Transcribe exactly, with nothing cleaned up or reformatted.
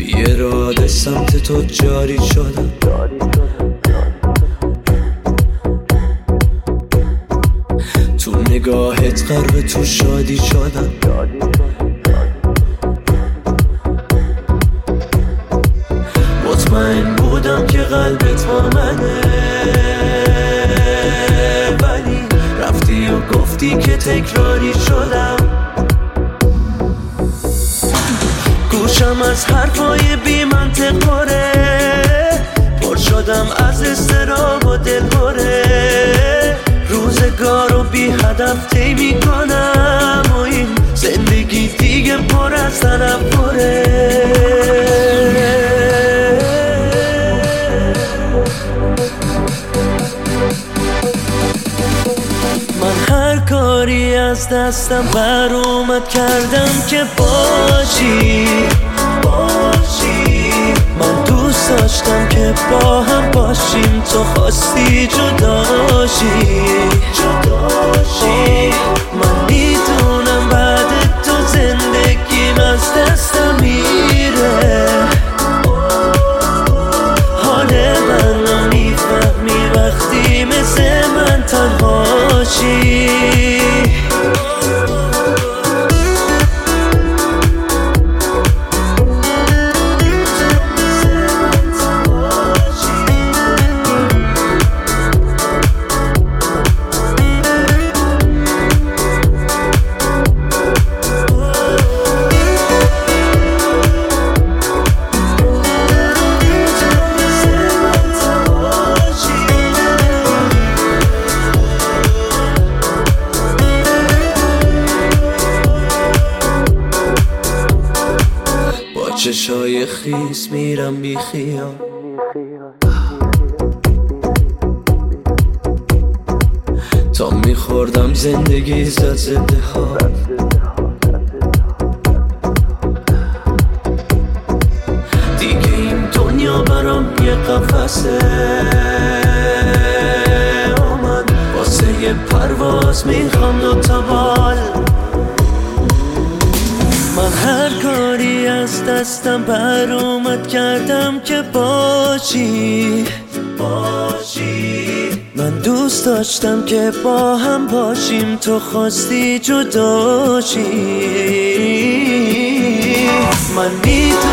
بی اراده سمت تو جاری شدم. تو نگاهت غرق تو شادی شدم. مطمئن بودم که قلبت با منه، ولی رفتی و گفتی که تکراری شدم. گوشم از حرفای بی منطق پره، پر شدم از اضطراب و دل پره. روزگارو بی هدف طی میکنم و این زندگی دیگه پر از تنفره. من هر کاری از دستم بر اومد کردم که باشی باشی. من دوست داشتم که با هم باشیم، تو خواستی جداشی جداشی. من میدونم بعد تو زندگیم از دستم میره. حال من میفهمی وقتی مثل من تنهاشی. چشای خیس میرم بی خیال، تا میخوردم زندگی زد زده ها. دیگه این دنیا برام یه قفسه، من واسه یه پرواز میخوام دوتا بال. من هر کاری از دستم بر اومد کردم که باشی باشی. من دوست داشتم که با هم باشیم، تو خواستی جداشی. من میدونم